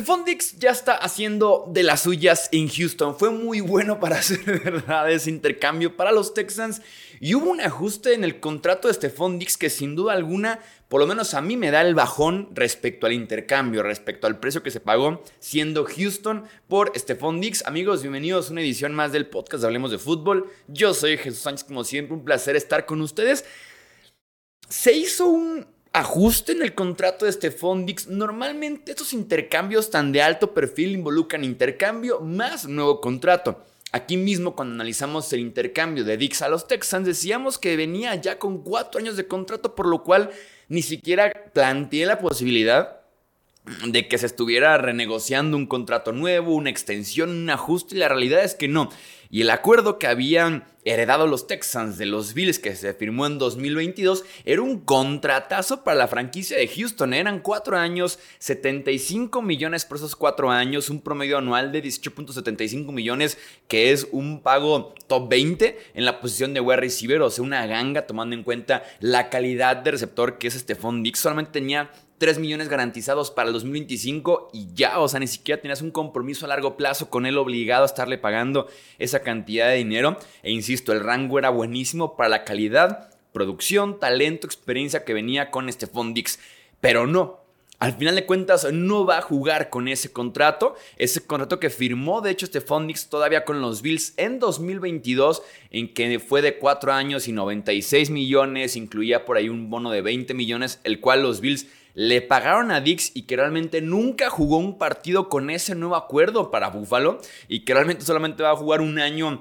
Stefon Diggs ya está haciendo de las suyas en Houston. Fue muy bueno para hacer de verdad ese intercambio para los Texans. Y hubo un ajuste en el contrato de Stefon Diggs que sin duda alguna, por lo menos a mí me da el bajón respecto al intercambio, respecto al precio que se pagó siendo Houston por Stefon Diggs. Amigos, bienvenidos a una edición más del podcast de Hablemos de Fútbol. Yo soy Jesús Sánchez, como siempre, un placer estar con ustedes. Se hizo un ajuste en el contrato de Stefon Diggs. Normalmente estos intercambios tan de alto perfil involucran intercambio más nuevo contrato. Aquí mismo, cuando analizamos el intercambio de Diggs a los Texans, decíamos que venía ya con 4 años de contrato, por lo cual ni siquiera planteé la posibilidad de que se estuviera renegociando un contrato nuevo, una extensión, un ajuste, y la realidad es que no. Y el acuerdo que habían heredado los Texans de los Bills, que se firmó en 2022, era un contratazo para la franquicia de Houston. Eran 4 años, 75 millones por esos 4 años, un promedio anual de 18.75 millones, que es un pago top 20 en la posición de wide receiver, o sea, una ganga tomando en cuenta la calidad de receptor que es Stefon Diggs. Solamente tenía 3 millones garantizados para el 2025 y ya, o sea, ni siquiera tenías un compromiso a largo plazo con él obligado a estarle pagando esa cantidad de dinero. E insisto, el rango era buenísimo para la calidad, producción, talento, experiencia que venía con Stefon Diggs. Pero no, al final de cuentas no va a jugar con ese contrato que firmó de hecho Stefon Diggs todavía con los Bills en 2022, en que fue de 4 años y 96 millones, incluía por ahí un bono de 20 millones, el cual los Bills le pagaron a Diggs y que realmente nunca jugó un partido con ese nuevo acuerdo para Buffalo y que realmente solamente va a jugar un año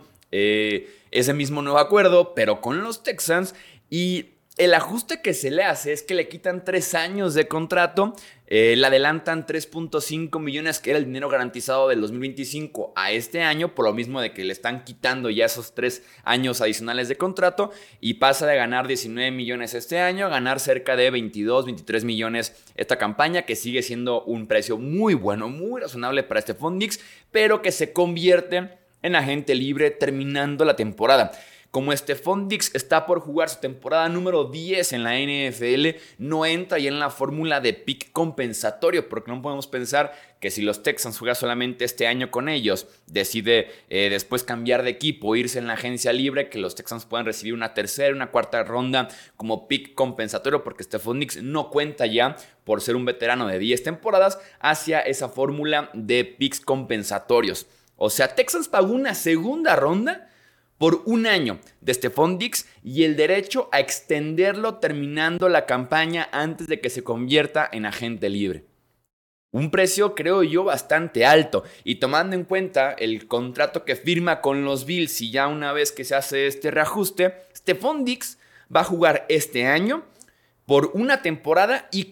ese mismo nuevo acuerdo, pero con los Texans. Y el ajuste que se le hace es que le quitan 3 años de contrato, le adelantan 3.5 millones, que era el dinero garantizado del 2025 a este año, por lo mismo de que le están quitando ya esos 3 años adicionales de contrato, y pasa de ganar 19 millones este año a ganar cerca de 22, 23 millones esta campaña, que sigue siendo un precio muy bueno, muy razonable para Stefon Diggs, pero que se convierte en agente libre terminando la temporada. Como Stefon Diggs está por jugar su temporada número 10 en la NFL, no entra ya en la fórmula de pick compensatorio, porque no podemos pensar que si los Texans juegan solamente este año con ellos, decide después cambiar de equipo, irse en la agencia libre, que los Texans puedan recibir una tercera, una cuarta ronda como pick compensatorio, porque Stefon Diggs no cuenta ya, por ser un veterano de 10 temporadas, hacia esa fórmula de picks compensatorios. O sea, Texans pagó una segunda ronda por un año de Stefon Diggs y el derecho a extenderlo terminando la campaña antes de que se convierta en agente libre. Un precio, creo yo, bastante alto. Y tomando en cuenta el contrato que firma con los Bills, y ya una vez que se hace este reajuste, Stefon Diggs va a jugar este año por una temporada y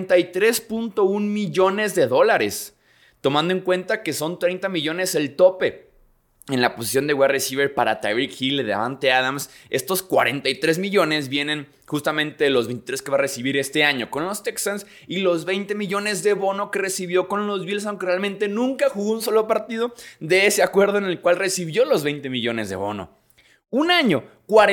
43.1 millones de dólares. Tomando en cuenta que son 30 millones el tope en la posición de wide receiver para Tyreek Hill y Davante Adams. Estos 43 millones vienen justamente de los 23 que va a recibir este año con los Texans y los 20 millones de bono que recibió con los Bills, aunque realmente nunca jugó un solo partido de ese acuerdo en el cual recibió los 20 millones de bono. Un año,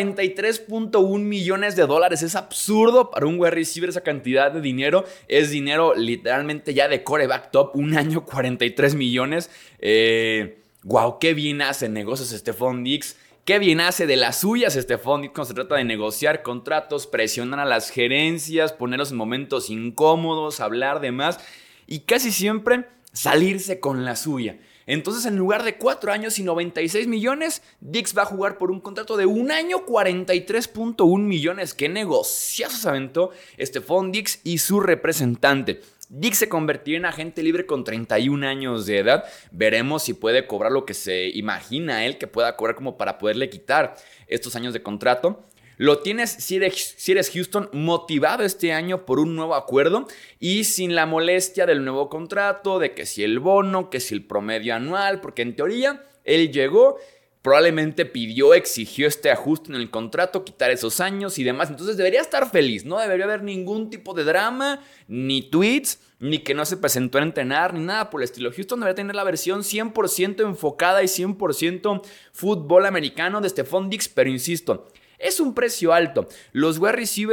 43.1 millones de dólares. Es absurdo para un wide receiver esa cantidad de dinero. Es dinero literalmente ya de quarterback top. Un año, 43 millones. Wow, qué bien hace negocios Stefon Diggs. Qué bien hace de las suyas Stefon Diggs cuando se trata de negociar contratos, presionar a las gerencias, ponerlos en momentos incómodos, hablar de más y casi siempre salirse con la suya. Entonces, en lugar de 4 años y 96 millones, Diggs va a jugar por un contrato de un año, 43.1 millones. ¡Qué negociazo se aventó Stefon Diggs y su representante! Diggs se convertirá en agente libre con 31 años de edad. Veremos si puede cobrar lo que se imagina él que pueda cobrar como para poderle quitar estos años de contrato. Lo tienes, si eres Houston, motivado este año por un nuevo acuerdo y sin la molestia del nuevo contrato, de que si el bono, que si el promedio anual, porque en teoría él llegó, probablemente exigió este ajuste en el contrato, quitar esos años y demás. Entonces debería estar feliz, no debería haber ningún tipo de drama, ni tweets, ni que no se presentó a entrenar, ni nada por el estilo. Houston debería tener la versión 100% enfocada y 100% fútbol americano de Stefon Diggs, pero insisto, es un precio alto. Los wide receivers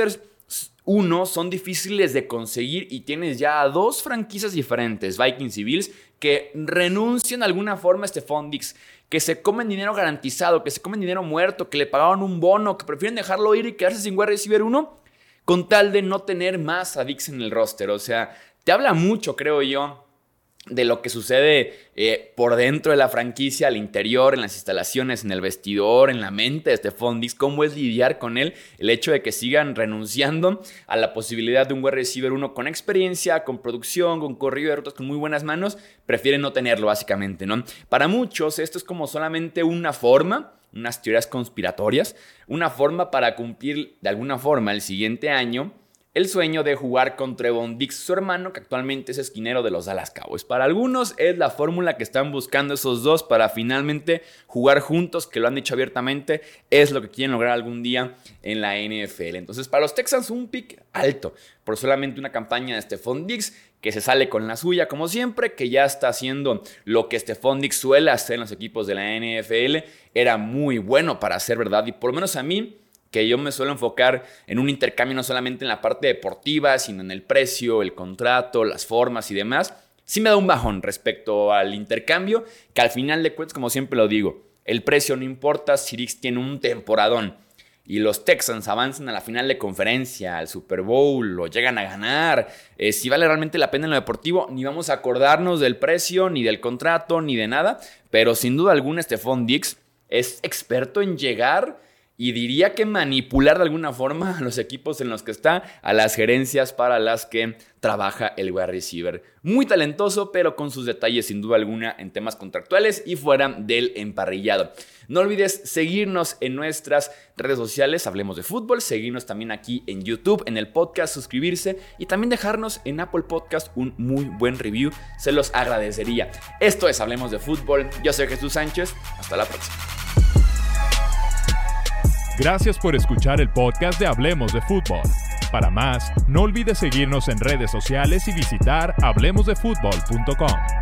uno, son difíciles de conseguir y tienes ya a 2 franquicias diferentes, Vikings y Bills, que renuncian de alguna forma a Stefon Diggs, que se comen dinero garantizado, que se comen dinero muerto, que le pagaron un bono, que prefieren dejarlo ir y quedarse sin wide receiver 1 con tal de no tener más a Diggs en el roster. O sea, te habla mucho, creo yo, de lo que sucede por dentro de la franquicia, al interior, en las instalaciones, en el vestidor, en la mente de Stefon Diggs, cómo es lidiar con él, el hecho de que sigan renunciando a la posibilidad de un wide receiver 1 con experiencia, con producción, con corrido de rutas, con muy buenas manos, prefieren no tenerlo básicamente, ¿no? Para muchos esto es como solamente una forma, unas teorías conspiratorias, una forma para cumplir de alguna forma el siguiente año el sueño de jugar con Trevon Diggs, su hermano, que actualmente es esquinero de los Dallas Cowboys. Para algunos es la fórmula que están buscando esos dos para finalmente jugar juntos, que lo han dicho abiertamente, es lo que quieren lograr algún día en la NFL. Entonces, para los Texans, un pick alto por solamente una campaña de Stefon Diggs, que se sale con la suya como siempre, que ya está haciendo lo que Stefon Diggs suele hacer en los equipos de la NFL. Era muy bueno para ser verdad, y por lo menos a mí, que yo me suelo enfocar en un intercambio no solamente en la parte deportiva, sino en el precio, el contrato, las formas y demás, sí me da un bajón respecto al intercambio, que al final de cuentas, como siempre lo digo, el precio no importa si Diggs tiene un temporadón y los Texans avanzan a la final de conferencia, al Super Bowl, lo llegan a ganar, si vale realmente la pena en lo deportivo, ni vamos a acordarnos del precio, ni del contrato, ni de nada, pero sin duda alguna Stefon Diggs es experto en llegar y diría que manipular de alguna forma a los equipos en los que está, a las gerencias para las que trabaja el wide receiver. Muy talentoso, pero con sus detalles sin duda alguna en temas contractuales y fuera del emparrillado. No olvides seguirnos en nuestras redes sociales, Hablemos de Fútbol, seguirnos también aquí en YouTube, en el podcast, suscribirse y también dejarnos en Apple Podcast un muy buen review, se los agradecería. Esto es Hablemos de Fútbol, yo soy Jesús Sánchez, hasta la próxima. Gracias por escuchar el podcast de Hablemos de Fútbol. Para más, no olvides seguirnos en redes sociales y visitar hablemosdefutbol.com.